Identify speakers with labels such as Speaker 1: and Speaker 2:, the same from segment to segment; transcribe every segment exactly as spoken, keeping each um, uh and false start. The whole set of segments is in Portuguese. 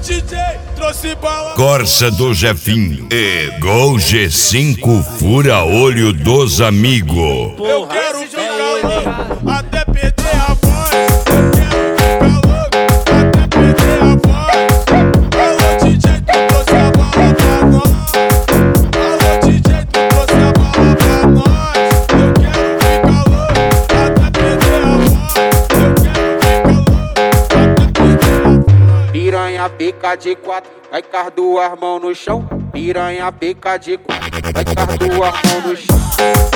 Speaker 1: D J trouxe bala.
Speaker 2: Corsa do Jefinho e Gol G cinco fura olho dos amigos.
Speaker 1: Eu quero ficar louco até perder a voz. Eu quero ficar louco até perder a voz. Alô D J, tu trouxe a bala pra nós. Alô D J, tu trouxe a bala pra nós. Eu quero ficar louco até perder a voz. Eu quero ficar louco até perder a voz.
Speaker 3: Piranha pica de quatro, vai com as duas mãos no chão. Piranha pica de quatro, vai com as duas mãos no chão.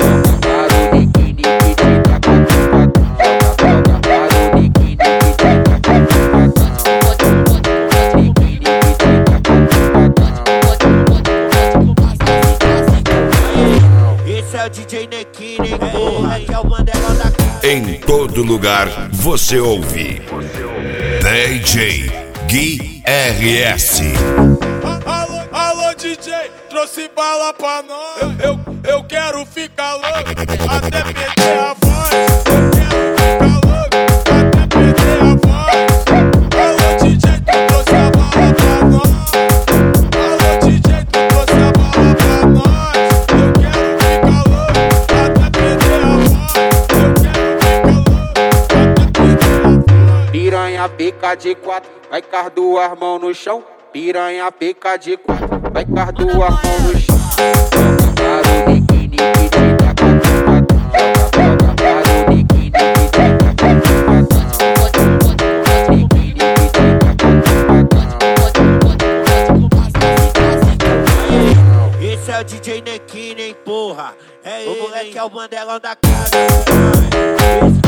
Speaker 3: Esse é o D J Nequini, porra, que é o bandelão da casa.
Speaker 2: Em todo lugar você ouve D J Gui R S.
Speaker 1: Alô, alô D J, trouxe bala pra nós. Eu, eu, eu quero ficar louco até perder a voz. Eu quero ficar louco até perder a voz. Alô D J, tu trouxe a bala pra nós. Alô D J, tu trouxe a bala pra nós. Eu quero ficar louco até perder a voz. Eu quero ficar louco até perder a voz.
Speaker 3: Piranha pica de quatro, vai com as duas mãos no chão. Piranha pica de quatro, vai com as duas mãos no chão. Esse é o D J Nequini, hein, porra. É o moleque, é o bandelão da casa.